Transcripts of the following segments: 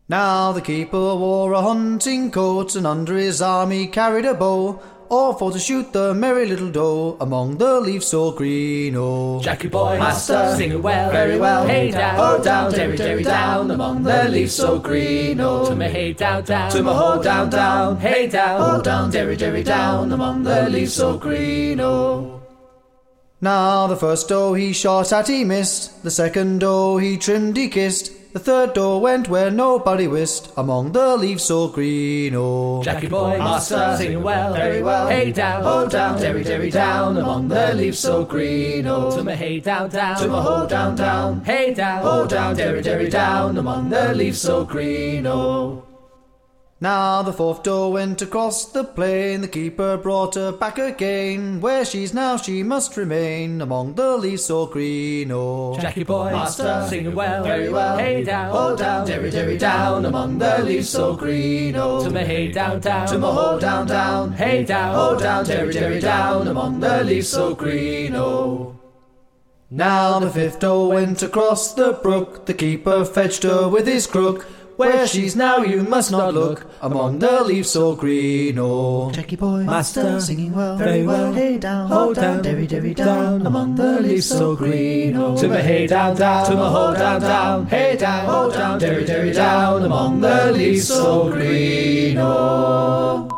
Now the keeper wore a hunting coat, and under his arm he carried a bow, all for to shoot the merry little doe among the leaves so green. Oh, Jackie boy, master, singing well, very well. Hey down, oh down, derry, derry, down among the leaves so green. Oh, to my hey down, down, to my ho down, down. Hey down, oh down, derry, derry, down among the leaves so green. Oh. Now the first doe he shot at he missed, the second doe he trimmed he kissed, the third doe went where nobody wist, among the leaves so green. Oh, Jackie boy, master, singing well, very well. Hey down, oh down, derry, derry, down among the leaves so green. Oh, to my hey down, down, to my ho down, down. Hey down, oh down, derry, derry, down among the leaves so green. Oh. Now the fourth doe went across the plain, the keeper brought her back again, where she's now she must remain, among the leaves so green. Oh, Jackie boy, master, singing well, very well. Hey down, oh down, derry, derry, down among the leaves so green. Oh, to my hey down, down, to my ho down, down. Hey down, oh down, derry, derry, down among the leaves so green. Oh. Now the fifth doe went across the brook, the keeper fetched her with his crook, where she's now you must not look, among the leaves so green. Oh, Jackie boy, master, singing well, very well. Hey down, oh down, derry, derry, down among the leaves so green. Oh, to my hey down, down, to my ho down, down. Hey down, oh down, derry, derry, down among the leaves so green. Oh.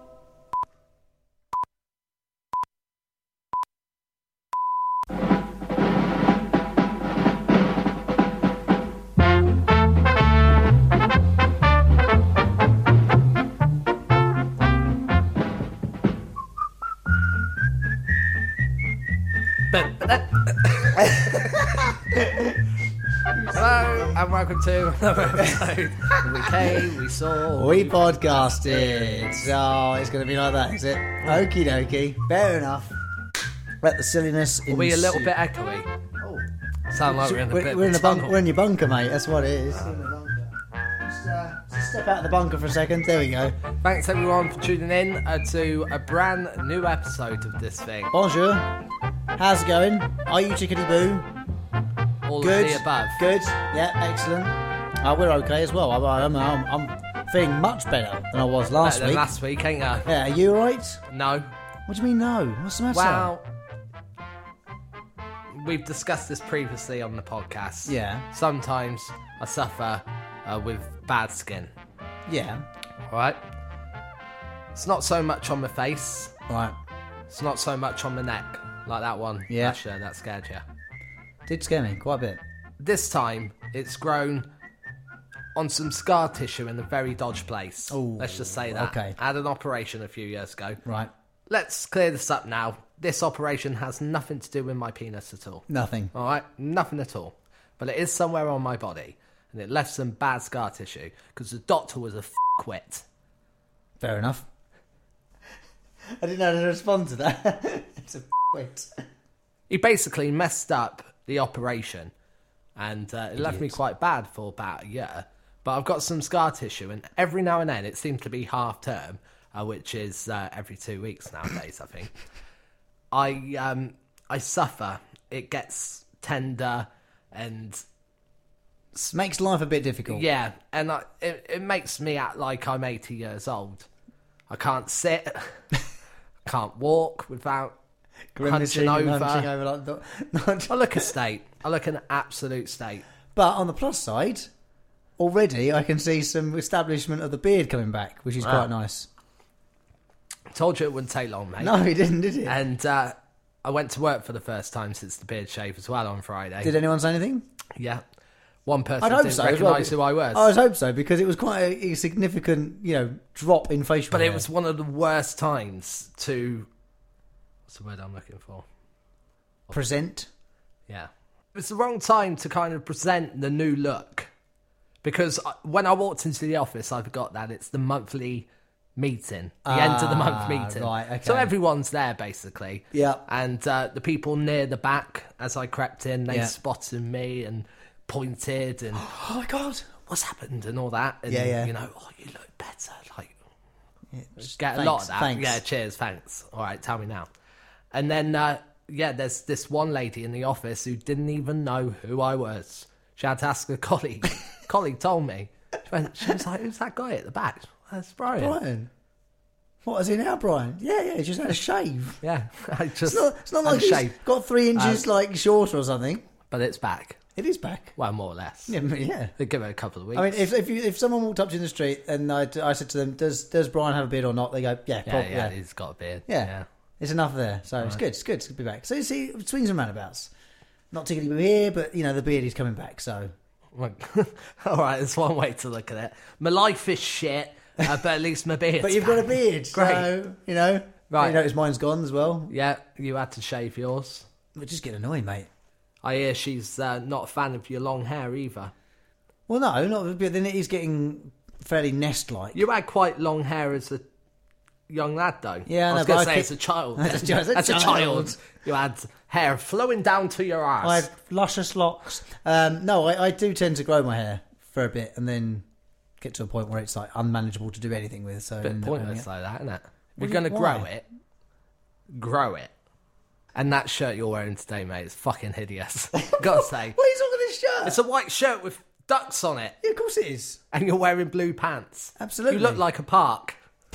Hello and welcome to another episode. We came, we saw, We podcasted. So it's going to be like that, is it? Okie dokie. Fair enough. Let the silliness in. Are we a little bit echoey? Oh. Sound like we're in a bit We're in, of the a tunnel. we're in your bunker, mate. That's what it is. Just step out of the bunker for a second. There we go. Thanks everyone for tuning in to a brand new episode of this thing. Bonjour. How's it going? Are you chickadee boo? All Good. of the above. Good. Yeah, excellent. We're okay as well. I'm feeling much better than I was last Better than week. last week, ain't ya? Yeah, are you alright? No. What do you mean no? What's the matter? Well, we've discussed this previously on the podcast. Yeah. Sometimes I suffer with bad skin. Yeah. Alright? It's not so much on my face. Right. It's not so much on my neck. Like that one. Yeah. That scared you. Did scare me quite a bit. This time, it's grown on some scar tissue in a very dodgy place. Ooh, Let's just say that. okay. I had an operation a few years ago. Right. Let's clear this up now. This operation has nothing to do with my penis at all. Nothing. All right? Nothing at all. But it is somewhere on my body. And it left some bad scar tissue because the doctor was a f***wit. Fair enough. I didn't know how to respond to that. It's a wit. He basically messed up the operation. And it left me quite bad for about a year. But I've got some scar tissue. And every now and then, it seems to be half term, which is every 2 weeks nowadays, I think. I suffer. It gets tender and... Makes life a bit difficult. Yeah, and it makes me act like I'm 80 years old. I can't sit, can't walk without Grimacing hunching and over. hunching over like I look a state. I look an absolute state. But on the plus side, already I can see some establishment of the beard coming back, which is quite nice. Told you it wouldn't take long, mate. No, he didn't, did he? And I went to work for the first time since the beard shave as well on Friday. Did anyone say anything? Yeah. One person I'd hope didn't so as well. recognise who I was. I would hope so, because it was quite a significant, drop in facial But hair. it was one of the worst times to... What's the word I'm looking for? Present. Yeah. It's the wrong time to kind of present the new look. Because when I walked into the office, I forgot that it's the monthly meeting. The end of the month meeting. Right, okay. So everyone's there, basically. Yeah. And the people near the back, as I crept in, they Yeah. spotted me and pointed and, oh my God, what's happened? And all that. And, Yeah. you look better. Like, Just get a thanks, lot of that. Thanks. Yeah, cheers, thanks. All right, tell me now. And then, there's this one lady in the office who didn't even know who I was. She had to ask a colleague. Colleague told me. She She was like, who's that guy at the back? That's Brian. Brian. What is he now, Brian? Yeah, he just had a shave. Yeah, I just It's not like he's shave, got 3 inches like shorter or something. but it's back. It is back. Well, more or less. Yeah, yeah. They give it a couple of weeks. I mean, if someone walked up to you in the street and I said to them, does Brian have a beard or not? They go, yeah, probably. yeah, he's got a beard. Yeah. It's enough there. So it's good. It's good to be back. So you see, swings and roundabouts. Not tickety here, but, the beard is coming back, so... All right, that's one way to look at it. My life is shit, but at least my beard's But you've got a beard, Great. so, Right. You notice mine's gone as well. Yeah, you had to shave yours. But just get annoying, mate. I hear she's not a fan of your long hair either. Well, no, not, but then it is getting fairly nest-like. You had quite long hair as a young lad, though. Yeah, I was no, going but to say I as a child. As a As a child, you had hair flowing down to your arse. I have luscious locks. No, I do tend to grow my hair for a bit and then get to a point where it's like unmanageable to do anything with. So I bit end up pointless having like that, isn't it? What You're do going you- to grow why? it. Grow it. And that shirt you're wearing today, mate, is fucking hideous. Gotta say. What are you talking this shirt? It's a white shirt with ducks on it. Yeah, of course it is. And you're wearing blue pants. Absolutely. You look like a park.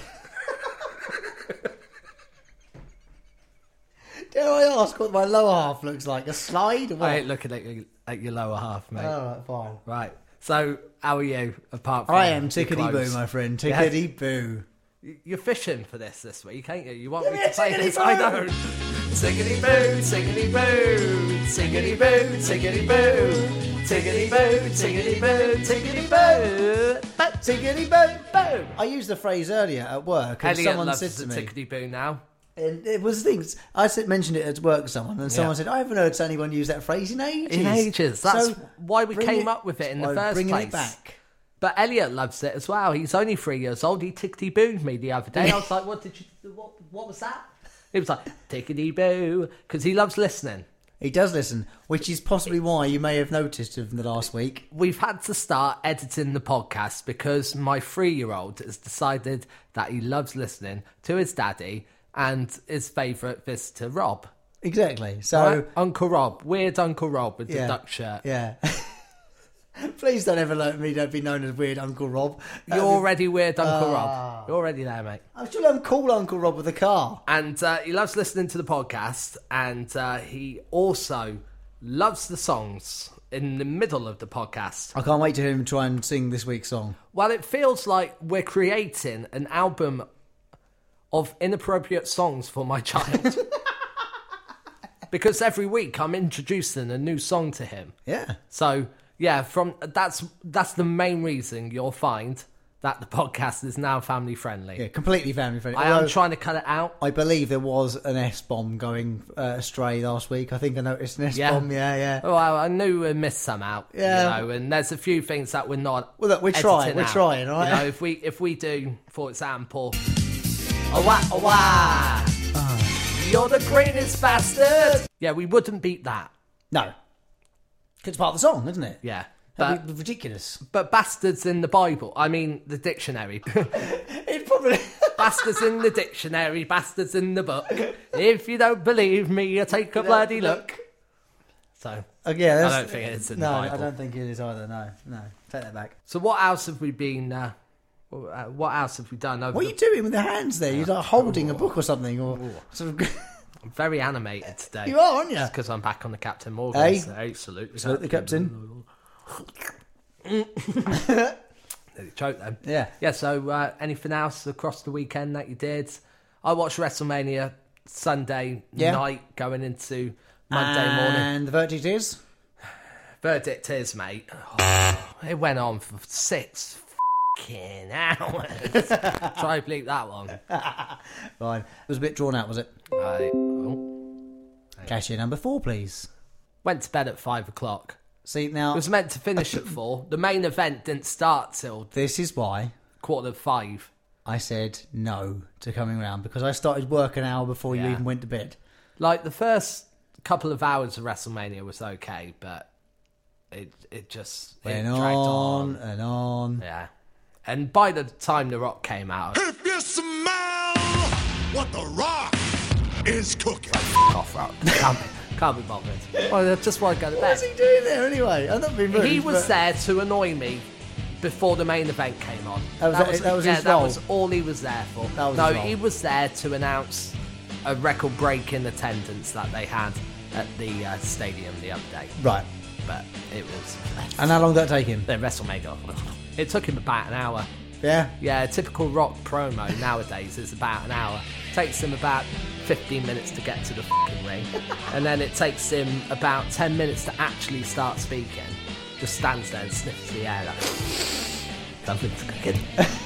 Dare I ask what my lower half looks like? A slide or what? I ain't looking at your lower half, mate. All right, fine. Right. So, how are you, apart from I am your tickety-boo, clothes? my friend. Tickety-boo. You're fishing for this week, ain't you? You want Give me me to a play tickety this? boo! I don't. Tickety boo, tickety boo, tickety boo, tickety boo, tickety boo, tickety boo, tickety boo, Tickety-boo, boo. I used the phrase earlier at work and Elliot someone loves said the to me... tickety boo now. And it was things mentioned it at work to someone, and someone said, "I haven't heard anyone use that phrase in ages." In ages. That's why we bring came up with it in the first bringing place. it back. But Elliot loves it as well. He's only 3 years old. He tickety booed me the other day. I was like, what was that? He was like, tickety boo, because he loves listening. He does listen, which is possibly why you may have noticed in the last week. We've had to start editing the podcast because my 3-year-old has decided that he loves listening to his daddy and his favourite visitor, Rob. Exactly. So, Right? Uncle Rob. Weird Uncle Rob with the yeah, duck shirt. Yeah. Please don't ever let me be known as Weird Uncle Rob. You're already weird Uncle Rob. You're already there, mate. I'm sure I'm cool Uncle Rob with a car. And he loves listening to the podcast, and he also loves the songs in the middle of the podcast. I can't wait to hear him try and sing this week's song. Well, it feels like we're creating an album of inappropriate songs for my child. Because every week I'm introducing a new song to him. Yeah. So, yeah, that's the main reason you'll find that the podcast is now family friendly. Yeah, completely family friendly. I am Although trying to cut it out. I believe there was an S-bomb going astray last week. I think I noticed an S-bomb. Yeah. Well, I knew we missed some out. Yeah. And there's a few things that we're not. Well, look, we're trying, editing all out. right? If we do, for example, oh wah, you're the greatest bastard. Yeah, we wouldn't beat that. No. It's part of the song, isn't it? Yeah. That'd be ridiculous. But bastards in the Bible. I mean, the dictionary. It probably... Bastards in the dictionary, bastards in the book. If you don't believe me, you take a bloody look. So, yeah, I don't think it is in the Bible. I don't think it is either. No. Take that back. So what else have we been... what else have we done? Over What are you doing with the hands there? You're like holding a book or something, or sort of. I'm very animated today. You are, aren't you? Because I'm back on the Captain Morgan. Hey? Salute the captain. Choke them. Yeah. Yeah, so anything else across the weekend that you did? I watched WrestleMania Sunday night going into Monday morning. And the verdict is? Verdict is, mate. It went on for 6 fucking hours. Try to bleep that long. Fine. It was a bit drawn out, was it? Right. Cashier number 4, please. Went to bed at 5 o'clock. See, now... It was meant to finish at 4. The main event didn't start till This is why 5:15. I said no to coming round, because I started work an hour before you Yeah. even went to bed. Like, the first couple of hours of WrestleMania was okay, but it just Went dragged on and on. Yeah. And by the time The Rock came out, If you smell what the Rock is cooking. off Rock. Can't be bothered. Well, I just want to go to What's bed. he doing there anyway? I'm not being rude. He was but- there to annoy me before the main event came on. That was his that role? was all he was there for. That was no, his role. he was there to announce a record-breaking attendance that they had at the stadium the other day. Right. But it was... And how long did that take him? Then WrestleMania. It took him about an hour. Yeah? Yeah, a typical Rock promo nowadays is about an hour. Takes him about 15 minutes to get to the fucking ring. And then it takes him about 10 minutes to actually start speaking. Just stands there and sniffs the air like... Something's cooking.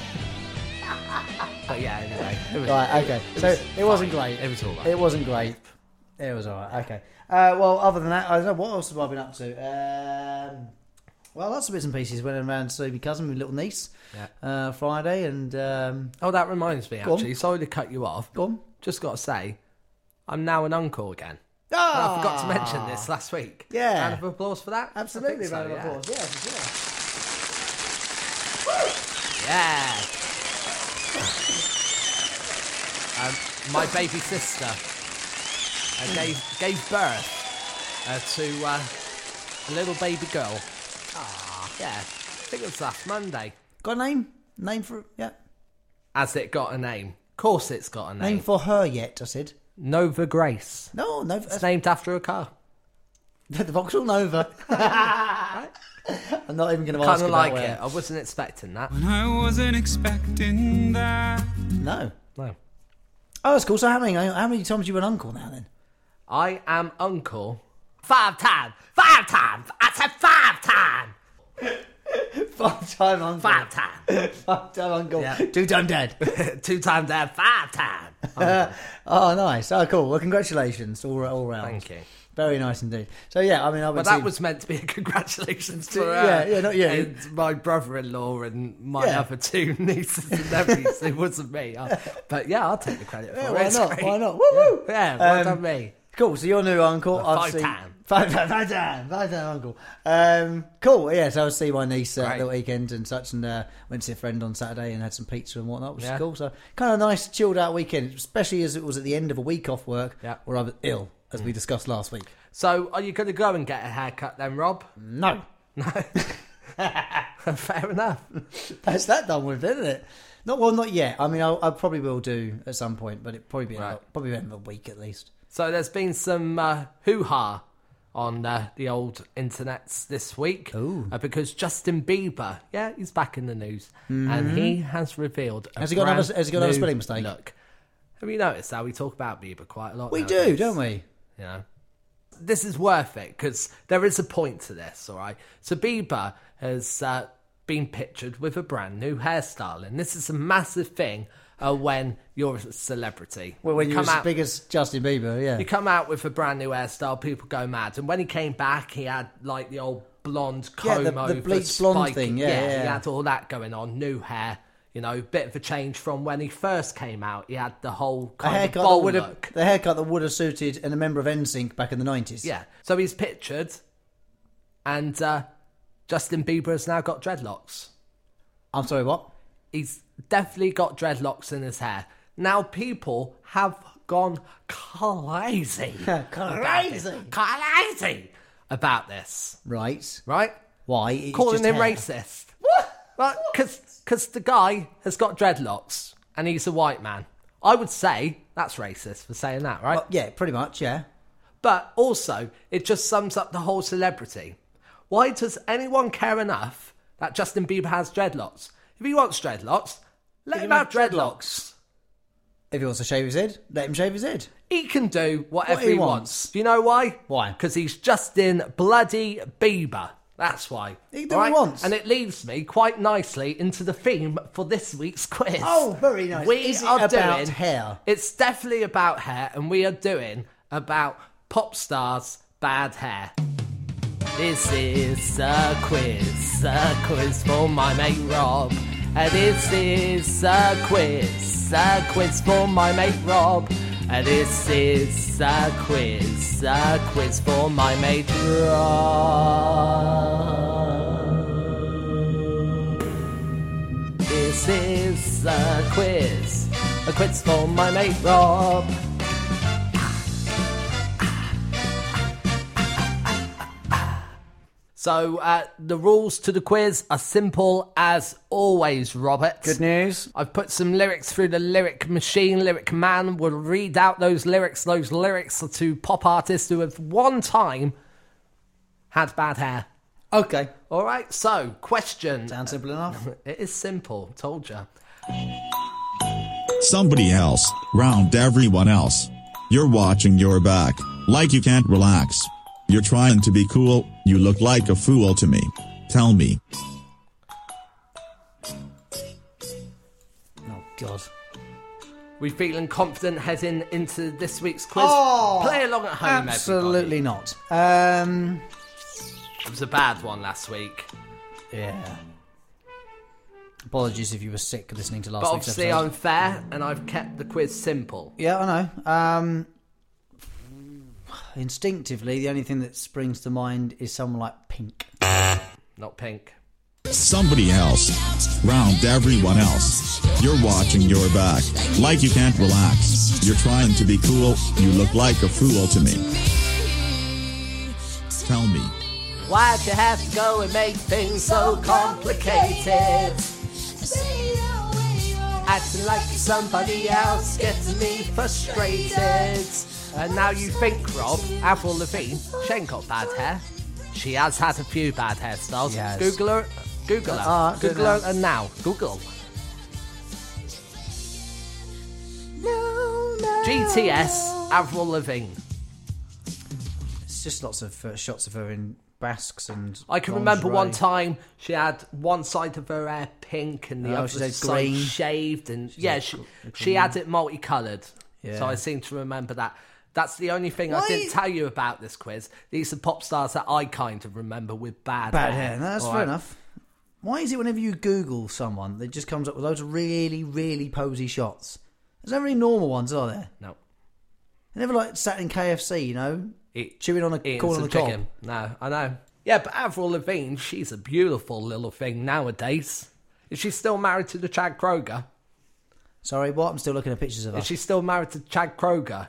But yeah, anyway. It was, Right, okay. So it wasn't fine. great. It was all right. It wasn't great. It was alright, okay. Well, other than that, I don't know, what else have I been up to? Well, lots of bits and pieces. Went around to see my cousin, my little niece, Friday, and... Oh, that reminds me, Go on. actually. Sorry to cut you off. Go on. Just got to say, I'm now an uncle again. Ah! I forgot to mention this last week. Yeah. Round of applause for that? Absolutely, I think so, round of yeah. applause. Yeah, for sure. Yeah. My baby sister gave birth to a little baby girl. Ah, yeah. I think it was last Monday. Got a name? Name for... Yeah. Has it got a name? Of course it's got a name. Name for her yet, I said. Nova Grace. No, It's named after a car. the Vauxhall Nova. I'm not even going to ask Kind of about like where. it. I wasn't expecting that. I wasn't expecting that. No. No. Oh, that's cool. So how many times you an uncle now then? I am uncle 5 times. 5 times. I said 5 times. 5-time uncle. 5 times. 5-time uncle. Yeah. 2-time dad. 2 times dad. 5 times. Oh, nice. Oh, cool. Well, congratulations all round. Thank you. Very nice indeed. So yeah, I mean, I would. But that was meant to be a congratulations to yeah, not you. and my brother-in-law and my Yeah. other 2 nieces and nephews. It wasn't me. But yeah, I'll take the credit for Yeah, it. why It's not? great. Why not? Woo woo. Yeah, well done me. Cool. So your new uncle. Well, I've 5 seen- time. 5-time uncle. Cool. Yeah. So I was see my niece Great. the weekend and such, and went to see a friend on Saturday and had some pizza and whatnot, which Yeah. is cool. So kind of nice, chilled out weekend, especially as it was at the end of a week off work, Yeah. where I was ill, as we discussed last week. So are you going to go and get a haircut then, Rob? No. Fair enough. That's that done with, isn't it? Not yet. I mean, I probably will do at some point, but it probably be probably in a week at least. So there's been some hoo-ha on the old internets this week because Justin Bieber, yeah, he's back in the news, and he has revealed a Has he got another new spelling mistake? look. Have you noticed how we talk about Bieber quite a lot? We nowadays? do, don't we? You know, this is worth it because there is a point to this. All right, so Bieber has been pictured with a brand new hairstyle, and this is a massive thing when you're a celebrity. Well, when You you're come as out- big as Justin Bieber, yeah. You come out with a brand new hairstyle, people go mad. And when he came back, he had like the old blonde Yeah, comb the over, bleached blonde spiky- thing, yeah. He had all that going on, new hair. You know, bit of a change from when he first came out. He had the whole kind of bowl look. the haircut that would have suited a member of NSYNC back in the 90s. Yeah, so he's pictured, and Justin Bieber has now got dreadlocks. I'm sorry, what? He's definitely got dreadlocks in his hair. Now people have gone crazy. Crazy about this. Right. Right? Why? It's Calling just him hair. racist. What? Because the guy has got dreadlocks and he's a white man. I would say that's racist for saying that, right? Well, yeah, pretty much, yeah. But also, it just sums up the whole celebrity. Why does anyone care enough that Justin Bieber has dreadlocks? If he wants dreadlocks, let him have dreadlocks. If he wants to shave his head, let him shave his head. He can do whatever What he he wants. wants. Do you know why? Why? Because he's Justin bloody Bieber. That's why. He can do what he wants. And it leads me quite nicely into the theme for this week's quiz. Oh, very nice. Is it about hair? It's definitely about hair, and we are doing about pop stars' bad hair. This is a quiz for my mate Rob. This is a quiz for my mate Rob. This is a quiz for my mate Rob. This is a quiz for my mate Rob. So the rules to the quiz are simple as always, Robert. Good news. I've put some lyrics through the lyric machine. Lyric Man will read out those lyrics. Those lyrics are to pop artists who have one time had bad hair. Okay. All right, so question. Sounds simple enough. It is simple, told you. Somebody else, round everyone else. You're watching your back, like you can't relax. You're trying to be cool, you look like a fool to me. Tell me. Oh, God. We feeling confident heading into this week's quiz? Oh, Play along at home, absolutely everybody. not. It was a bad one last week. Yeah. Apologies if you were sick listening to last But week's obviously episode. I'm fair and I've kept the quiz simple. Yeah, I know. Instinctively, the only thing that springs to mind is someone like Pink. Not Pink. Somebody else, round everyone else. You're watching your back, like you can't relax. You're trying to be cool, you look like a fool to me. Tell me. Why'd you have to go and make things so complicated? Acting like somebody else gets me frustrated. And now you think, Rob, Avril Lavigne, she ain't got bad hair. She has had a few bad hairstyles. Yes. Google her. Google her. do Google her and now. Google. GTS, Avril Lavigne. It's just lots of shots of her in basques and I can remember one lingerie. time she had one side of her hair pink and the Oh, other she had side green. shaved, and had she had it multicoloured. Yeah. So I seem to remember that. That's the only thing I Why- didn't tell you about this quiz. These are pop stars that I kind of remember with bad Hair. No, that's All fair right. enough. Why is it whenever you Google someone, it just comes up with loads of really, really posy shots? There's never any normal ones, are there? No. They never like sat in KFC, you know, Eat- chewing on a eating corn on some the cob. chicken. No, I know. Yeah, but Avril Lavigne, she's a beautiful little thing nowadays. Is she still married to the Chad Kroger? Sorry, what? I'm still looking at pictures of her. Is she still married to Chad Kroger?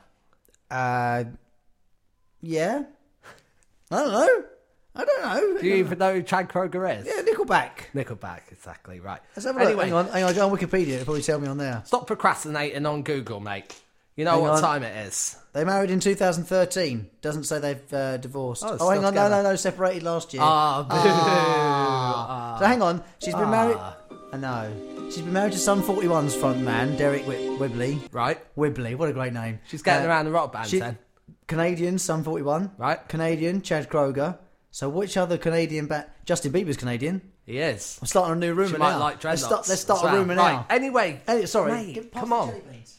Yeah. I don't know. Do you even know who Chad Kroger is? Yeah, Nickelback. Nickelback, exactly right. Let's have a look. Anyway, Hang on, go on Wikipedia. It'll probably tell me on there. stop procrastinating on Google, mate. You know Hang what on. time it is. They married in 2013. Doesn't say they've divorced. Oh, it's Oh, hang still on. together. No, separated last year. Ah, So hang on. She's been married. I know. She's been married to Sun 41's front man, Derek Whibley. right. Whibley, what a great name. She's getting around the rock band then. Canadian, Sun 41. Right. Canadian, Chad Kroger. So which other Canadian band? Justin Bieber's Canadian. He is. I'm starting a new rumour She now. might like dreadlocks. Let's start as a well. rumour Right, now. anyway. Sorry. Mate, Pass come the on. jelly beans.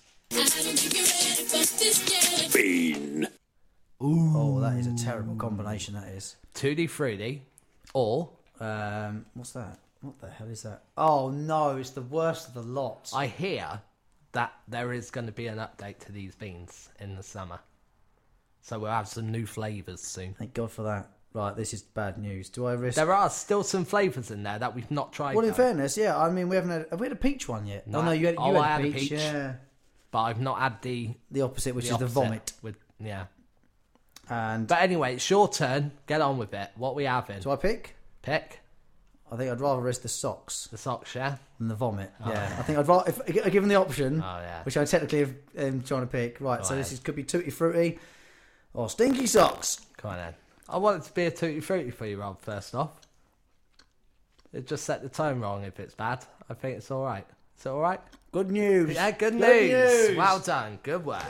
Bean. Oh, that is a terrible combination, that is. Tutti Frutti or What's that? What the hell is that? Oh, no, it's the worst of the lot. I hear that there is going to be an update to these beans in the summer. So we'll have some new flavours soon. Thank God for that. Right, this is bad news. Do I risk... There are still some flavours in there that we've not tried. Well, in though. fairness, yeah. I mean, we haven't had... Have we had a peach one yet? No. Oh, no, you had, Oh, I had had a a peach. peach. Yeah. But I've not had the The opposite, which is the opposite vomit. With, yeah. And But anyway, it's your turn. Get on with it. What we having? do I pick? Pick I think I'd rather risk the socks the socks, yeah? than the vomit. Yeah. I think I'd rather... If given the option, Oh, yeah. which I technically am trying to pick. Right, so Go this ahead. could be Tutti Frutti or Stinky Socks. Come on then. I want it to be a Tutti Frutti for you, Rob, first off. It just set the tone wrong if it's bad. I think it's alright. Is it alright? Good news. Yeah, good news. Well done. Good work.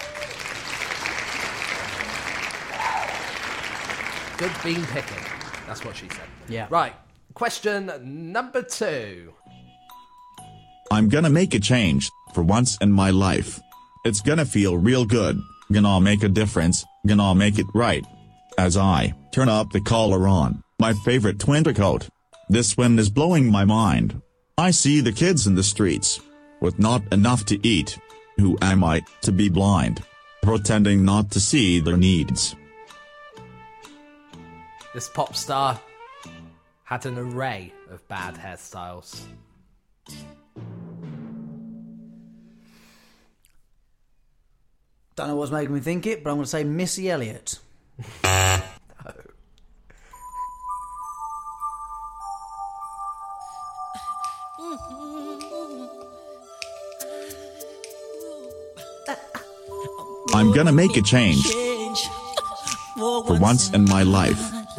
Good bean picking. That's what she said. Yeah. Right. Question number 2. I'm gonna make a change, for once in my life. It's gonna feel real good, gonna make a difference, gonna make it right. As I turn up the collar on my favorite winter coat. This wind is blowing my mind. I see the kids in the streets, with not enough to eat. Who am I, to be blind? Pretending not to see their needs. This pop star had an array of bad hairstyles. Don't know what's making me think it, but I'm going to say Missy Elliott. I'm gonna make a change for once in my life.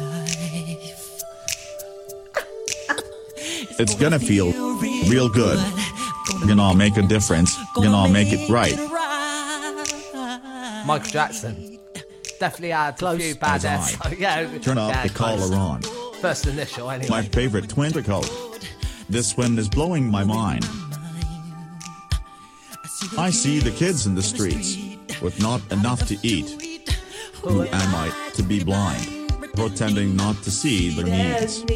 It's gonna feel real good. Gonna make a difference. Gonna make it right. Michael Jackson. Definitely had a few bad As I yeah. turn up the close. caller on. First initial, anyway. My favorite twinkle. This wind is blowing my mind. I see the kids in the streets with not enough to eat. Who am I to be blind, pretending not to see their needs?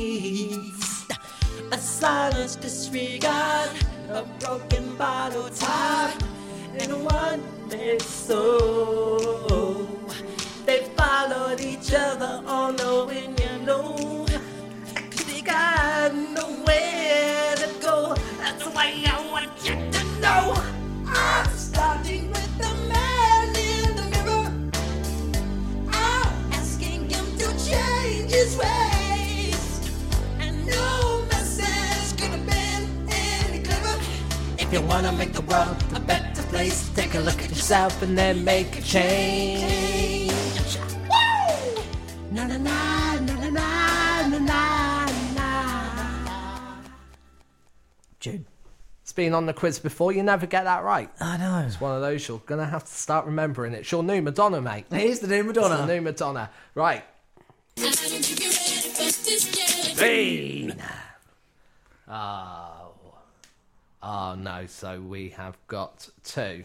A silence disregard, a broken bottle top, and one man's soul. They followed each other, all knowing you know. They got nowhere to go. That's why I want you to know. I'm starting with the man in the mirror. I'm asking him to change his ways. And no message could have been any clearer. If you wanna make the world a better place, take a look at yourself and then make a change. Woo! Na na na na na na na na. June. It's been on the quiz before, you never get that right. I know. It's one of those you're going to have to start remembering. It's your new Madonna, mate. It is the new Madonna. It's the new Madonna. Right. Bean! Oh, no. So we have got 2.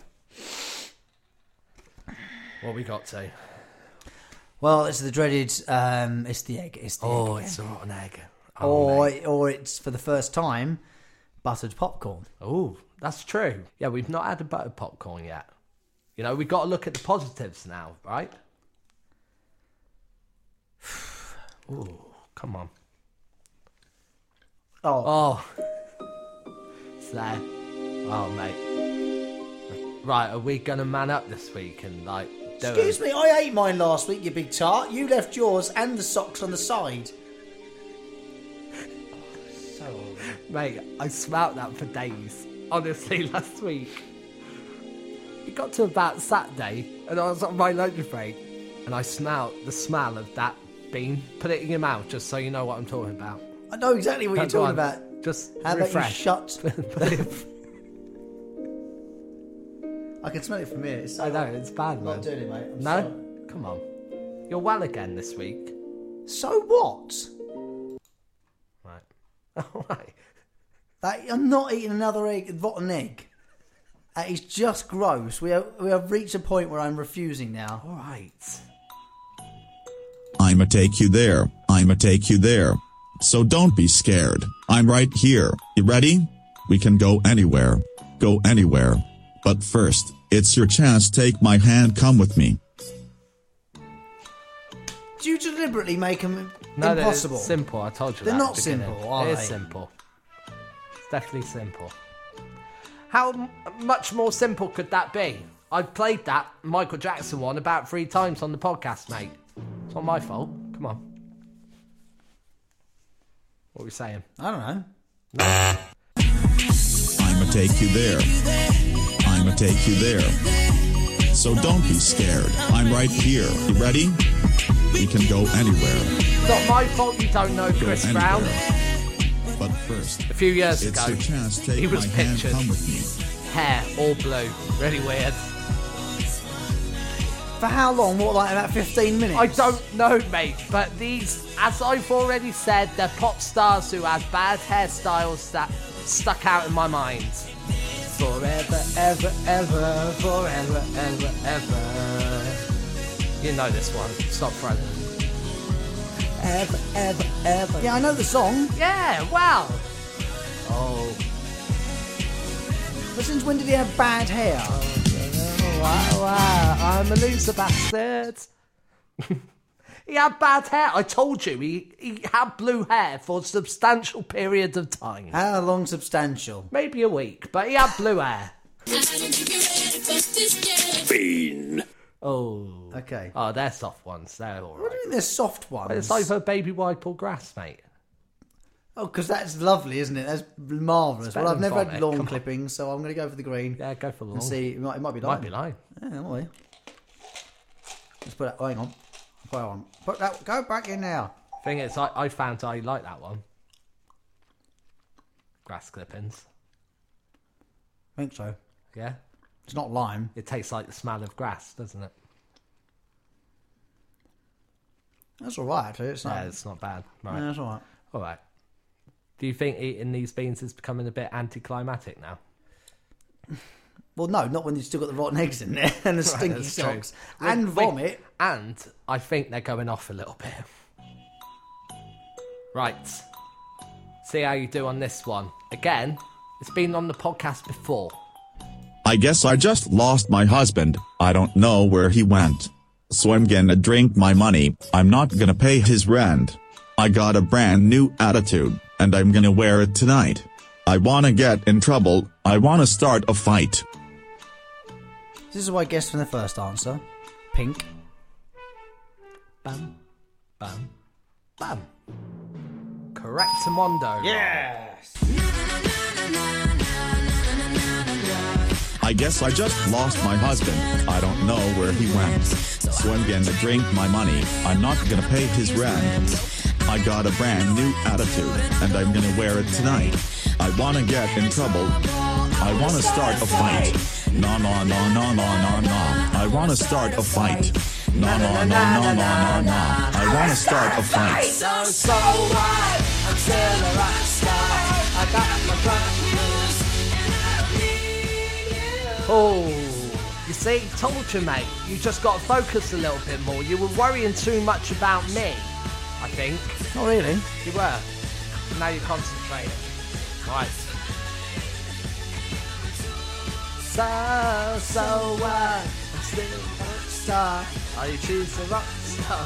What we got to? Well, it's the dreaded, it's the egg. It's the egg. It's a rotten egg. Or it's, for the first time, buttered popcorn. Oh, that's true. Yeah, we've not had a buttered popcorn yet. You know, we've got to look at the positives now, right? Ooh, come on. Oh. It's there. Oh, mate. Right, are we going to man up this week and, like, do Excuse me, I ate mine last week, you big tart. You left yours and the socks on the side. Mate, I smelt that for days. Honestly, last week. It got to about Saturday, and I was on my lunch break, and I smelled the smell of that bean. Put it in your mouth, just so you know what I'm talking about. I know exactly what you're talking about. Just How refresh. about you shut? I can smell it from here. It's so I know, it's bad, I'm man. not doing it, mate. I'm No? sorry. Come on. You're well again this week. So what? Right. Alright. I'm not eating another rotten egg. That is just gross. We have reached a point where I'm refusing now. Alright. I'ma take you there. I'ma take you there. So don't be scared. I'm right here. You ready? We can go anywhere. Go anywhere. But first, it's your chance. Take my hand. Come with me. Do you deliberately make them No, impossible? it's simple. I told you They're that not at the beginning. simple, are It is they? simple. It's definitely simple. How much more simple could that be? I've played that Michael Jackson one about 3 times on the podcast, mate. It's not my fault. Come on. What are we saying? I don't know. I'ma take you there. I'ma take you there. So don't be scared. I'm right here. You ready? We can go anywhere. It's not my fault you don't know Go Chris anywhere. Brown. But first, A few years it's ago, your chance. Take he was my hand. pictured. Come with me. Hair all blue. Really weird. For how long? What, like about 15 minutes? I don't know, mate, but these, as I've already said, they're pop stars who had bad hairstyles that stuck out in my mind. Forever, ever, ever, forever, ever, ever. You know this one. Stop fronting. Ever, ever, ever. Yeah, I know the song. Yeah, wow. Oh, But since when did he have bad hair? wow, I'm a loser bastard. He had bad hair. I told you, he had blue hair for a substantial period of time. How long substantial? Maybe a week, but he had blue hair. Bean. Oh. Okay. Oh, they're soft ones. They're all What do right. you mean they're soft ones? It's either baby wipe or grass, mate. Oh, because that's lovely, isn't it? That's marvellous. Well, better I've than never had vomit, lawn come on. clippings, so I'm going to go for the green. Yeah, go for the long. And see, it might be Might lime. be lying. Yeah, might be. Let's put that. Oh, hang on. Put that on. Put that. Go back in now. Thing is, I found I like that one. Grass clippings. I think so. Yeah? It's not lime. It tastes like the smell of grass, doesn't it? That's all right, actually. It's not. Yeah, it's not bad. Right. Yeah, that's all right. All right. Do you think eating these beans is becoming a bit anticlimactic now? Well, no, not when you've still got the rotten eggs in there and the stinky that's true. socks and vomit. And I think they're going off a little bit. Right. See how you do on this one. Again, it's been on the podcast before. I guess I just lost my husband. I don't know where he went. So I'm gonna drink my money. I'm not gonna pay his rent. I got a brand new attitude, and I'm gonna wear it tonight. I wanna get in trouble. I wanna start a fight. This is what I guessed from the first answer. Pink. Bam, bam, bam. Correctamundo. Yes. I guess I just lost my husband. I don't know where he went. So I'm gonna drink my money. I'm not gonna pay his rent. I got a brand new attitude, and I'm gonna wear it tonight. I wanna get in trouble. I wanna start a fight. No, no, no, no, no, no, no. I wanna start a fight. No, no, no, no, no, no, no. I wanna start a fight. So what? I'm still a rock star. I got my problems. Oh, you see, told you, mate. You just got to focus a little bit more. You were worrying too much about me, I think. Not really. You were. Now you're concentrating. Right. So what? I'm still a rock star. Are you choose a rock star?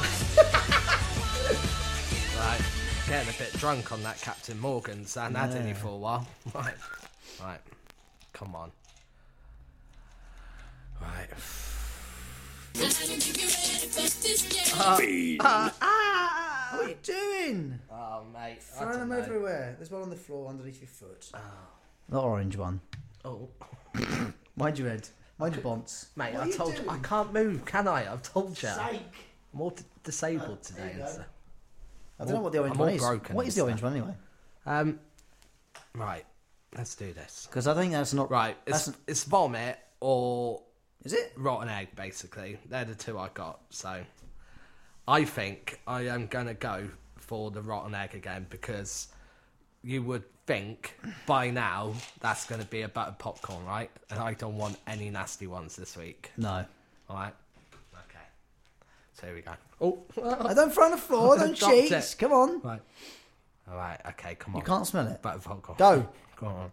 Right. Getting a bit drunk on that Captain Morgan's and hadn't you for a while. Right. Right. Come on. Right. What are you doing? Oh, mate. Throwing them everywhere. There's one on the floor underneath your foot. The orange one. Oh. Mind your head. Mind your bonds. Mate, What are I you told you. doing? I can't move, can I? I've told you. Sake. I'm all disabled today. you go. So. I don't know what the orange I'm one all is. broken What is the and orange one anyway? Right. Let's do this. Because I think that's not Right. It's vomit or Is it? rotten egg, basically. They're the two I got. So I think I am going to go for the rotten egg again because you would think by now that's going to be a buttered popcorn, right? And I don't want any nasty ones this week. No. All right? Okay. So here we go. Oh. I don't throw on the floor. Don't Dropped cheat. it. Come on. Right. All right. Okay, come on. You can't smell it. Buttered popcorn. Go. Go on.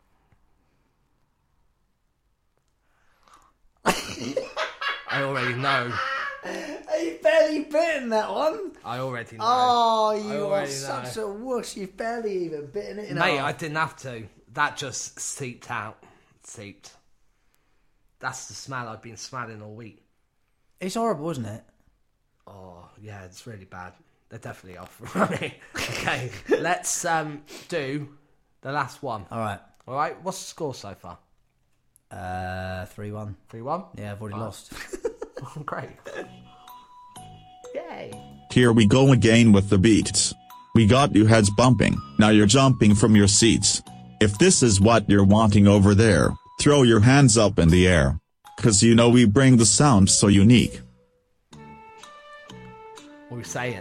I already know. You barely bitten that one. I already know. Oh, I you are already such know. a wuss. You've barely even bitten it in Mate, half. I didn't have to. That just seeped out. Seeped. That's the smell I've been smelling all week. It's horrible, isn't it? Oh, yeah, it's really bad. They're definitely off. Okay, let's do the last one. All right. All right, what's the score so far? 3-1. 3-1? Yeah, I've already lost. Great. Yay. Here we go again with the beats. We got you heads bumping, now you're jumping from your seats. If this is what you're wanting over there, throw your hands up in the air. 'Cause you know we bring the sound so unique. What are we saying?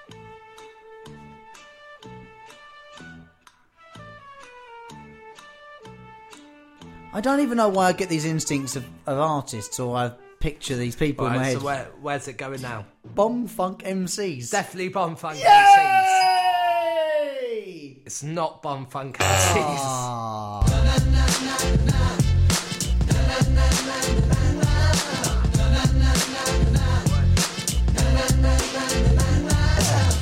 I don't even know why I get these instincts of artists or I picture these people in my Right, head. so where's it going now? Bomb Funk MCs. Definitely Bum Funk MCs. Yay! It's not Bum Funk MCs. Ah.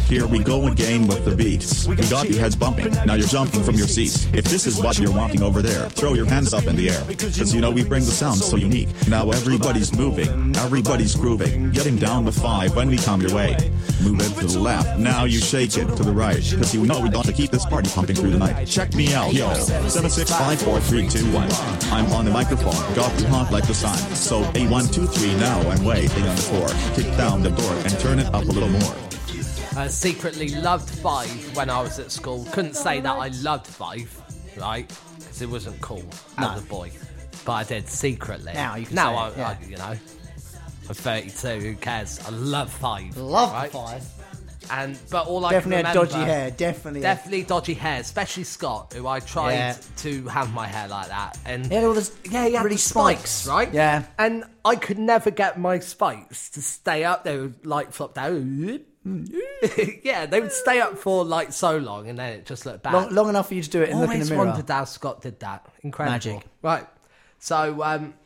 Here we go again with the beats. We got your heads bumping, now you're jumping from your seats. If this is what you're wanting over there, throw your hands up in the air. Cause you know we bring the sound so unique. Now everybody's moving, everybody's grooving. Getting down with 5 when we come your way. Move it to the left, now you shake it to the right. Cause you know we got to keep this party pumping through the night. Check me out, yo. 7, 6, 5, 4, 3, 2, 1. I'm on the microphone, got you hot like the sun. So a 1, 2, 3 now, I'm waiting on the floor. Kick down the door and turn it up a little more. I secretly loved Five when I was at school. Couldn't say that I loved Five, right? Because it wasn't cool as a boy. But I did secretly. Now you can now say it, yeah. I, you know, I'm 32. Who cares? I love Five. Love right? 5. But all Definitely I can had remember, dodgy hair. Definitely dodgy hair, especially Scott, who I tried to have my hair like that, and He had all this he had really the spikes, right? Yeah. And I could never get my spikes to stay up. They would like flop down. Yeah, they would stay up for like so long, and then it just looked bad. long enough for you to do it and look in the mirror. Always wondered how Scott did that. Incredible. Magic. Right. So,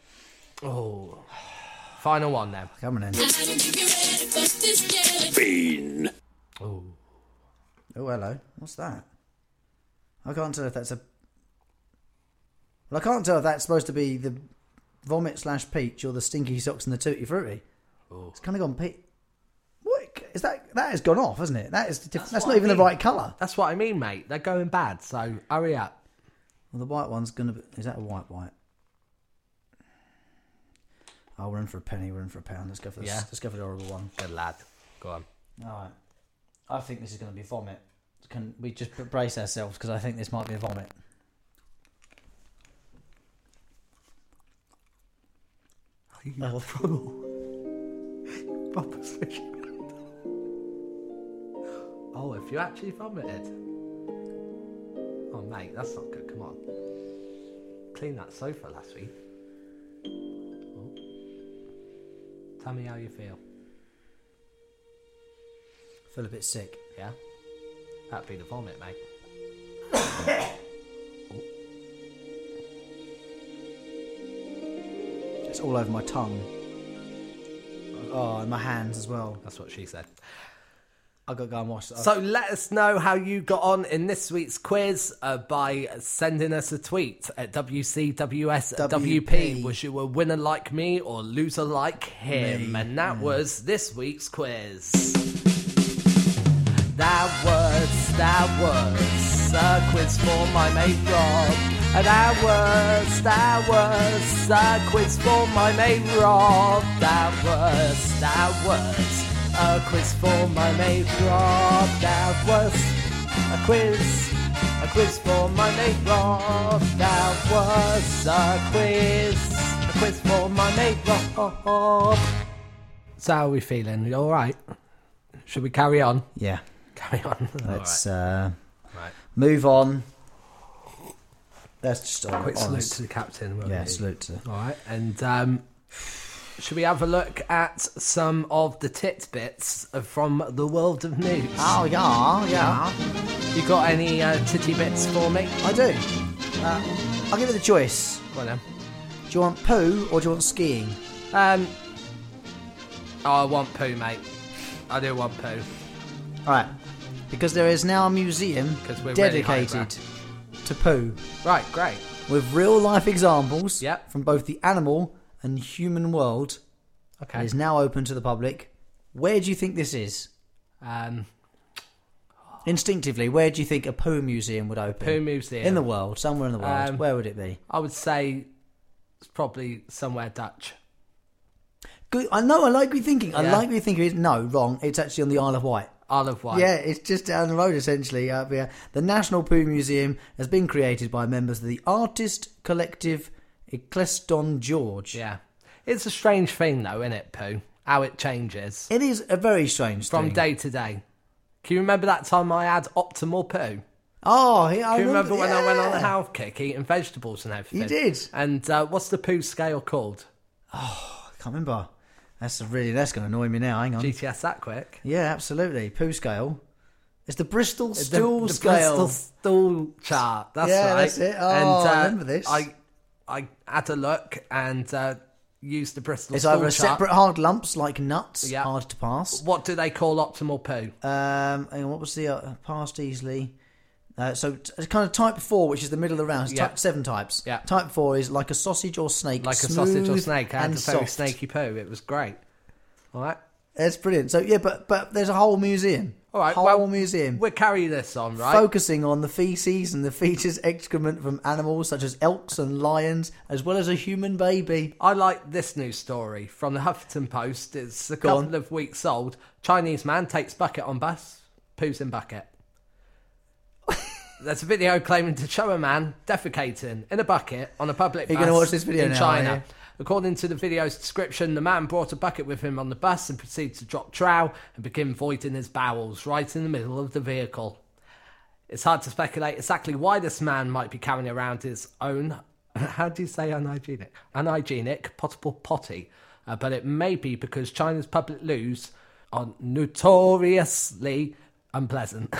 final one then. Coming in. Bean. Oh, hello. What's that? I can't tell if that's a... Well, I can't tell if that's supposed to be the vomit/peach or the stinky socks and the tutti frutti. Ooh. It's kind of gone peach. What is that? That has gone off, hasn't it? That's what not I even mean. the right colour. That's what I mean, mate. They're going bad, so hurry up. Well, the white one's gonna be... Is that a white? Oh, we're in for a penny. We're in for a pound. Let's go for this. Yeah. Let's go for the horrible one. Good lad. Go on. All right. I think this is going to be vomit. Can we just brace ourselves, because I think this might be a vomit. Oh, if you actually vomited. Oh, mate, that's not good. Come on. Clean that sofa last week. Oh. Tell me how you feel. I feel a bit sick. Yeah? That'd be the vomit, mate. It's all over my tongue. Oh, and my hands as well. That's what she said. I've got to go and wash that. So let us know how you got on in this week's quiz by sending us a tweet at WCWSWP. Was you a winner like me or loser like him? And that was this week's quiz. That was a quiz for my mate Rob. That was a quiz for my mate Rob. That was a quiz for my mate Rob. That was a quiz for my mate Rob. That was a quiz for my mate Rob. So how are we feeling? You all right? Should we carry on? Yeah. Carry on. Let's Right. move on. That's just Quick salute honest. to the captain. won't Yeah, we? salute to... All right, and should we have a look at some of the titbits from the world of news? Oh, yeah. You got any titty bits for me? I do. I'll give you the choice. Go on then. Do you want poo or do you want skiing? I want poo, mate. I do want poo. All right. Because there is now a museum 'Cause we're really dedicated to poo, Right, great. with real-life examples Yep. from both the animal and human world. Okay. It is now open to the public. Where do you think this is? Instinctively, where do you think a poo museum would open? Poo museum. In the world, somewhere in the world. Where would it be? I would say it's probably somewhere Dutch. Good. I know. I like what you're thinking. I Yeah. like what you're thinking. No, wrong. It's actually on the Isle of Wight. Isle of Wight. Yeah, it's just down the road, essentially. Up here. The National Poo Museum has been created by members of the artist collective Eccleston George. Yeah. It's a strange thing, though, isn't it, poo? How it changes It is a very strange from thing. day to day. Can you remember that time I had optimal poo? Oh, yeah, I Do you remember when I went on a yeah. health kick, eating vegetables and everything? You did. And what's the poo scale called? I can't remember. That's going to annoy me now. Hang on. GTS that quick? Yeah, absolutely. Poo scale. It's the Bristol The stool scale. Bristol stool chart. That's Yeah, right. that's it. Oh, I remember this. I had a look, and use the Bristol It's school either chart. separate hard lumps like nuts, Yeah. hard to pass. What do they call optimal poo? Hang on, what was the passed easily? So it's kind of type 4, which is the middle of the round. It's Yeah. type 7 types. Yeah. Type 4 is like a sausage or snake. Like a sausage or smooth snake. I had and a very soft. snaky poo. It was great. All right. It's brilliant. So yeah, but there's a whole museum. All right. Whole museum. We'll carry this on, right? Focusing on the feces and the fetus excrement from animals such as elks and lions, as well as a human baby. I like this news story from the Huffington Post. It's a Go couple on. of weeks old. Chinese man takes bucket on bus, poos in bucket. There's a video claiming to show a man defecating in a bucket on a public Are you bus gonna watch this video in now, are China. you? According to the video's description, the man brought a bucket with him on the bus and proceeded to drop trow and begin voiding his bowels right in the middle of the vehicle. It's hard to speculate exactly why this man might be carrying around his own, how do you say unhygienic? Unhygienic potable potty. But it may be because China's public loos are notoriously unpleasant.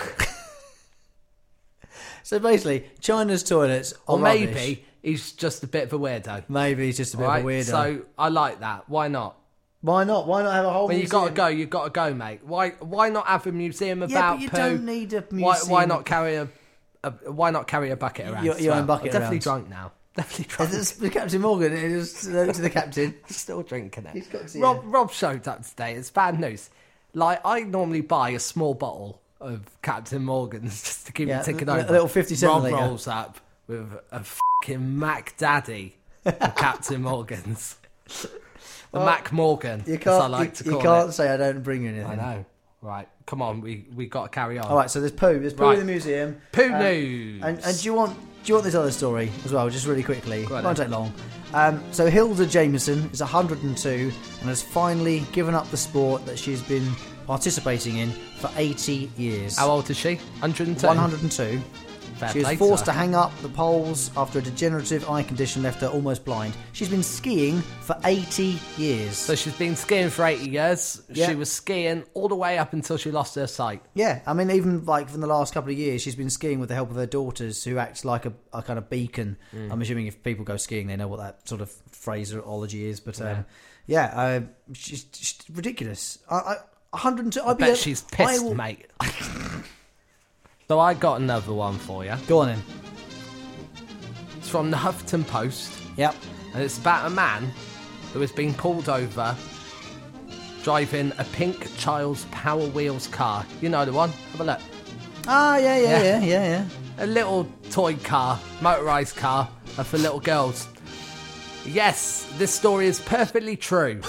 So basically, China's toilets are Or rubbish. maybe he's just a bit of a weirdo. Maybe he's just a bit Right? of a weirdo. So I like that. Why not? Why not? Why not have a whole When museum? you got to go, mate. Why not have a museum about Yeah, but you poo? don't need a Why museum. not carry why not carry a bucket around? Your as well? own bucket I'm definitely around. drunk now. Definitely drunk. It's the Captain Morgan. It is to the captain. Still drinking it. He's got to- Rob showed up today. It's bad news. Like, I normally buy a small bottle of Captain Morgan's just to keep Yeah, it ticking a over. little 57 Rob litre. rolls up with a fucking Mac Daddy of Captain Morgan's. The Mac Morgan, You as I can't. like to You call can't it. say I don't bring you anything. I know. Right, come on, we got to carry on. All right. So there's poo. There's poo Right. in the museum. Poo news. And do you want this other story as well? Just really quickly. Go on Won't then. take long. So Hilda Jameson is 102 and has finally given up the sport that she's been participating in for 80 years. How old is she? 102? 102. Fair She was play to forced her. to hang up the poles after a degenerative eye condition left her almost blind. She's been skiing for 80 years. So she's been skiing for 80 years. Yeah. She was skiing all the way up until she lost her sight. Yeah, I mean, even like from the last couple of years, she's been skiing with the help of her daughters, who act like a kind of beacon. I'm assuming if people go skiing, they know what that sort of phraseology is. But she's ridiculous. 102. I bet she's pissed, mate. So I got another one for you. Go on then. It's from the Huffington Post, Yep. and it's about a man who has been pulled over driving a pink Child's Power Wheels car. You know the one? Have a look. Ah, yeah. A little toy car, motorised car for little girls. Yes, this story is perfectly true.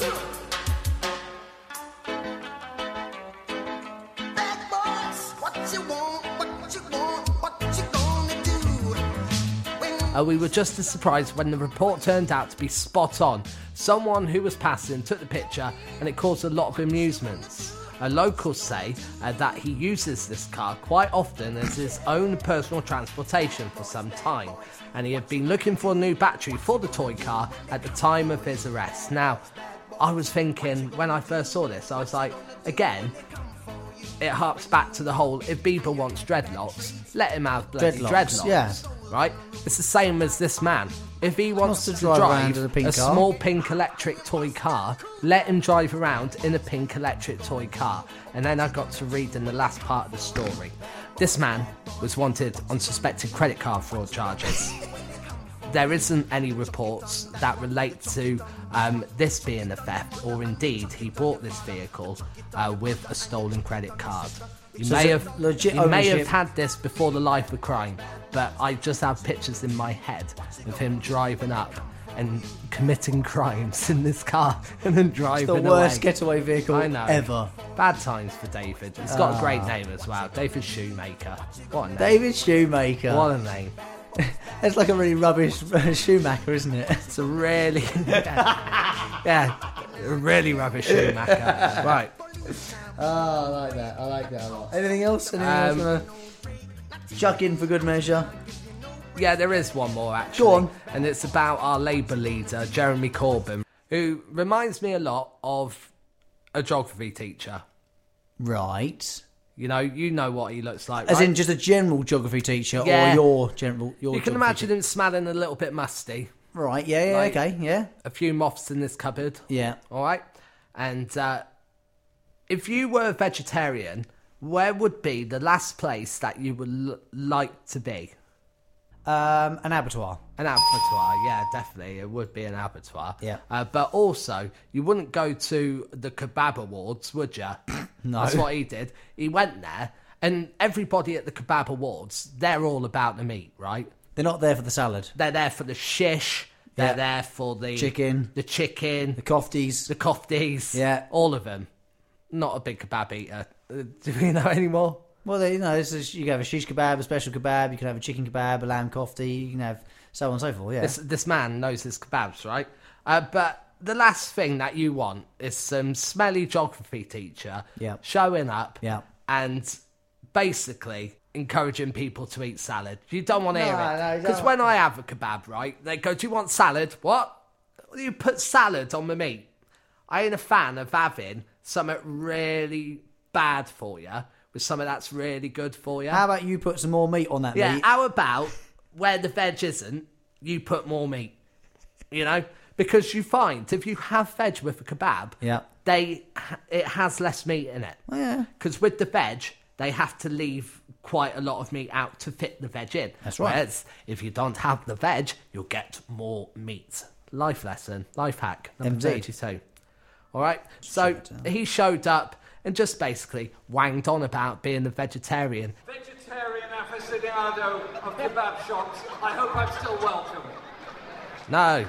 We were just as surprised when the report turned out to be spot on. Someone who was passing took the picture and it caused a lot of amusements. Locals say that he uses this car quite often as his own personal transportation for some time, and he had been looking for a new battery for the toy car at the time of his arrest. Now, I was thinking when I first saw this, I was like, again, it harps back to the whole, if Bieber wants dreadlocks, let him have bloody dreadlocks. Yeah. Right? It's the same as this man. If he wants to drive around drive in a pink a car. small pink electric toy car, let him drive around in a pink electric toy car. And then I got to read in the last part of the story. This man was wanted on suspected credit card fraud charges. There isn't any reports that relate to this being a theft, or indeed he bought this vehicle with a stolen credit card. He So may is it have legit he may have ownership? had this before the life of crime, but I just have pictures in my head of him driving up and committing crimes in this car and then driving The away. worst getaway vehicle I know. ever. Bad times for David. He's got a great name as well. David Shoemaker. What a name. David Shoemaker. What a name. It's like a really rubbish Schumacher, isn't it? It's a really, yeah, a really rubbish Schumacher. Right. Oh, I like that. I like that a lot. Anything else? Anything else want to chuck in for good measure? Yeah, there is one more actually. Go on. And it's about our Labour leader, Jeremy Corbyn, who reminds me a lot of a geography teacher. Right. You know what he looks like, As right? in just a general geography teacher, Yeah. or your general. Your You can geography imagine him smelling a little bit musty. Right, yeah, Like- okay, yeah. A few moths in this cupboard. Yeah. All right. And if you were a vegetarian, where would be the last place that you would like to be? An abattoir. An abattoir, yeah, definitely. It would be an abattoir. Yeah. But also, you wouldn't go to the Kebab Awards, would you? No. That's what he did. He went there, and everybody at the Kebab Awards, they're all about the meat, right? They're not there for the salad. They're there for the shish. They're Yeah. there for the Chicken. the chicken, The kofties. the kofties. Yeah. all of them. Not a big kebab eater. Do we know any more? Well, you can have a shish kebab, a special kebab, you can have a chicken kebab, a lamb kofti, you can have so on and so forth, yeah. This man knows his kebabs, right? But the last thing that you want is some smelly geography teacher Yeah. showing up Yeah. and basically encouraging people to eat salad. You don't want to hear No, it. you Because don't. when I have a kebab, right, they go, do you want salad? What? You put salad on the meat. I ain't a fan of having something really bad for you with something that's really good for you. How about you put some more meat on that Yeah, meat? how about where the veg isn't, you put more meat? You know? Because you find if you have veg with a kebab, Yeah. it has less meat in it. Oh, yeah. Because with the veg, they have to leave quite a lot of meat out to fit the veg in. That's right. Whereas if you don't have the veg, you'll get more meat. Life lesson, life hack, number Indeed. 32. All right? So he showed up and just basically wanged on about being a vegetarian. Vegetarian aficionado of kebab shops. I hope I'm still welcome. No.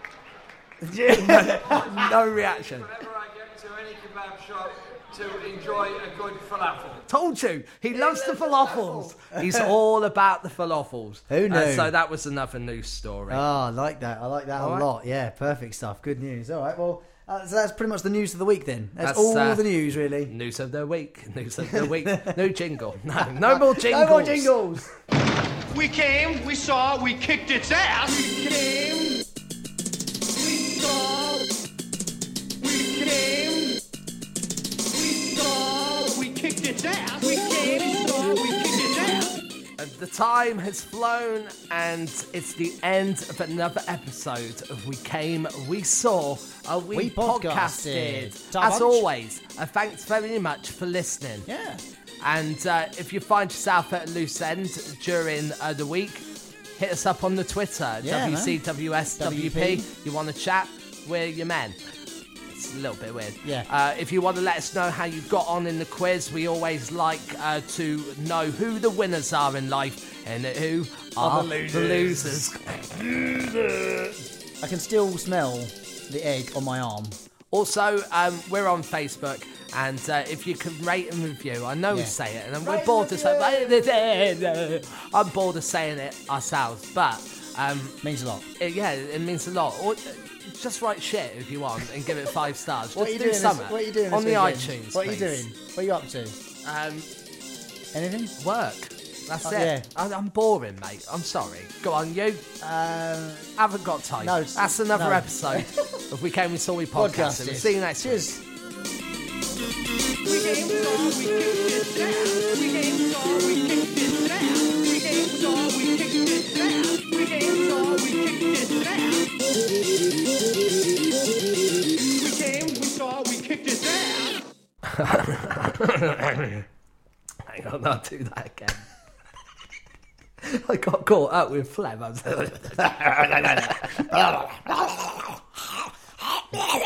No reaction. Whenever I get to any kebab shop to enjoy a good falafel. Told you, he loves the falafels. He's all about the falafels. Who knew? So that was another news story. Oh, I like that. I like that All a right. lot. Yeah, perfect stuff. Good news. All right, well, so that's pretty much the news of the week then. That's That's, all the news, really. News of the week. News of the week. No jingle. No more jingles. No more jingles. We came, we saw, we kicked its ass. We came, we saw, we came, we saw, we kicked its ass. We came, we saw, we kicked its ass. And the time has flown, and it's the end of another episode of We Came, We Saw, We Podcasted. Ta As bunch. always, thanks very much for listening. Yeah. And if you find yourself at a loose end during the week, hit us up on the Twitter, Yeah, man. WCWSWP. You want to chat? We're your men. It's a little bit weird. Yeah. If you want to let us know how you got on in the quiz, we always like to know who the winners are in life and who are the losers. I can still smell the egg on my arm. Also, we're on Facebook, and if you can rate and review, I know we Yeah. say it, and we're bored of saying it. I'm bored of saying it ourselves, but Means a lot. it means a lot. Or, just write shit if you want and give it 5 stars. Just What are you do doing? This, something what are you doing on this the weekend? iTunes. What are you please. doing? What are you up to? Anything? Work. That's Oh, it. yeah. I'm boring, mate. I'm sorry. Go on, you. Haven't got time. No, That's another no. episode of We Came, We Saw, We Podcasted. Podcasted. See you next week. Cheers. We came, we saw, we kicked its ass. We came, we saw, we kicked its ass. We came, we saw, we kicked its ass. We came, we saw, we kicked its ass. We came, we saw, we kicked its ass. Hang on, I'll do that again. I got caught up with phlegm.